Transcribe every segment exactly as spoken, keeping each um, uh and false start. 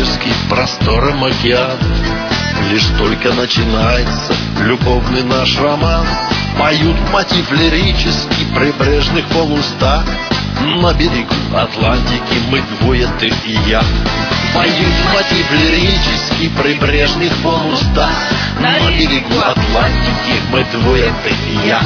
тропический простором океан. Лишь только начинается любовный наш роман. Поют мотив лирический прибрежных полустах. На берегу Атлантики мы двое, ты и я. Поют мотив лирический прибрежных полустах. На берегу Атлантики мы двое, ты и я.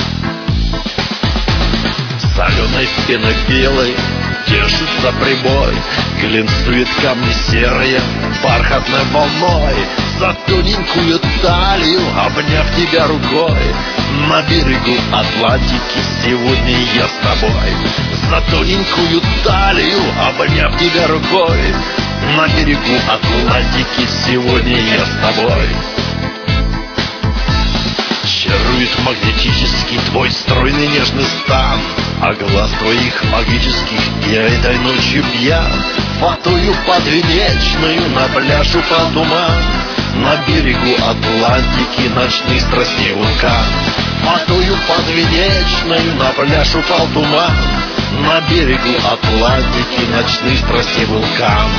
Соленой пеной белой тешится прибой, глинцует камни серые бархатной волной. За тоненькую талию, обняв тебя рукой, на берегу Атлантики сегодня я с тобой. За тоненькую талию, обняв тебя рукой, на берегу Атлантики сегодня я с тобой. Чарует магнетический твой стройный нежный стан, а глаз твоих магических я этой ночью пьян. Фатую подвенечную на пляж упал туман. На берегу Атлантики ночный страстный вулкан. Фатую подвенечную на пляж упал туман. На берегу Атлантики ночный страстный вулкан.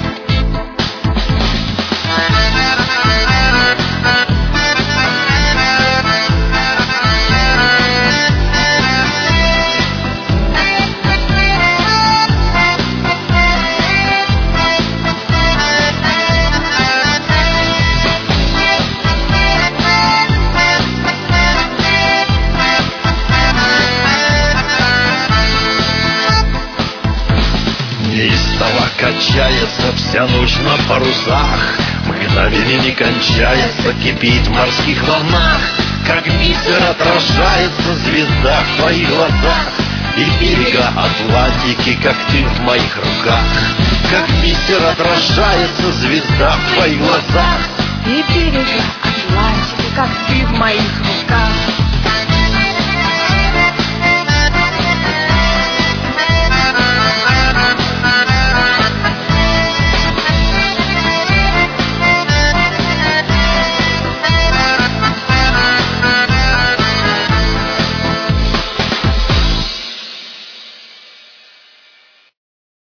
Неистово качается вся ночь на парусах, мгновение не кончается, кипит в морских волнах. Как бисер отражается звезда в твоих глазах, и берега Атлантики, как ты в моих руках. Как бисер отражается звезда в твоих глазах, и